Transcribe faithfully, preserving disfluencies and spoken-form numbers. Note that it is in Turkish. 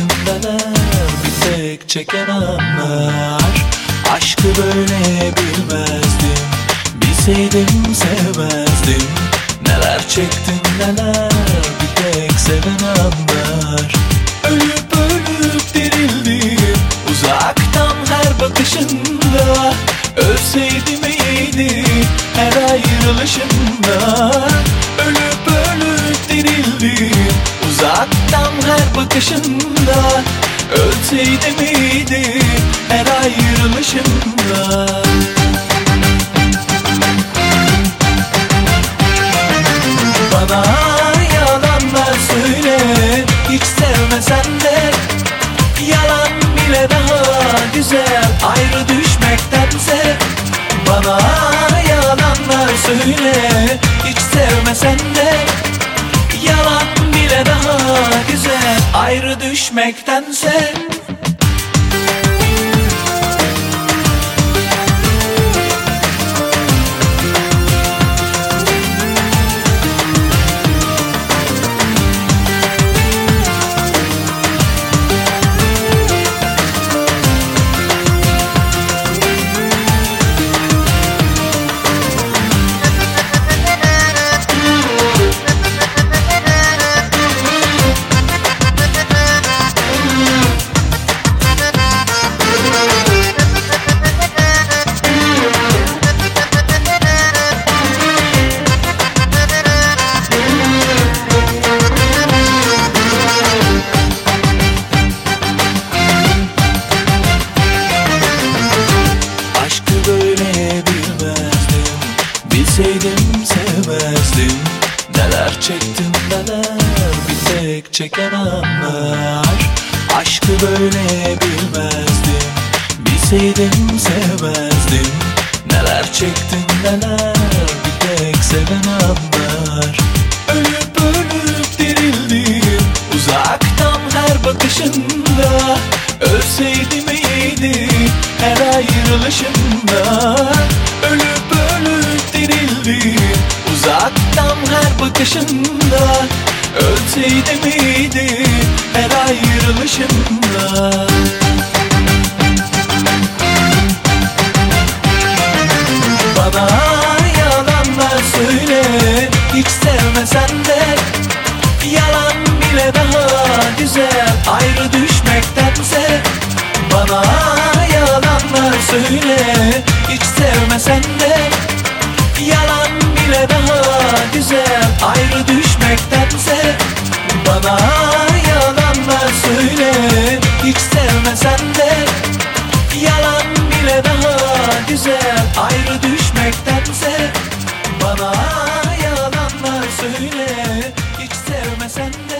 çektim neler, bir tek çeken anlar. Aşkı böyle bilmezdim, bilseydim sevmezdim. Neler çektim neler, bir tek seven anlar. Ölüp ölüp dirildim uzaktan her bakışında. Ölseydim iyiydi her ayrılışında. Ölüp ölüp dirildim uzaktan her bakışında. Ölseydim iyiydi her ayrılışında. Bana yalanlar söyle, hiç sevmesen de. Yalan bile daha güzel ayrı düşmektense. Bana yalanlar söyle, hiç sevmesen de. Yalan bile daha güzel ayrı düşmektense. Bilseydim sevmezdim. Neler çektim neler, bir tek çeken anlar. Aşkı böyle bilmezdim, bilseydim sevmezdim. Neler çektim neler, bir tek seven anlar. Ölüp ölüp dirildim uzaktan her bakışında. Ölseydim iyiydi her ayrılışında. Ölüp ölüp dirildim uzaktan her bakışında. Ölseydim iyiydi her ayrılışında. Bana yalanlar söyle, hiç sevmesen de. Yalan bile daha güzel ayrı düşmektense. Bana yalanlar söyle, hiç sevmesen de. Yalan bile daha güzel ayrı düşmektense. Bana yalanlar söyle, hiç sevmesen de. Yalan bile daha güzel ayrı düşmektense. Bana yalanlar söyle, hiç sevmesen de.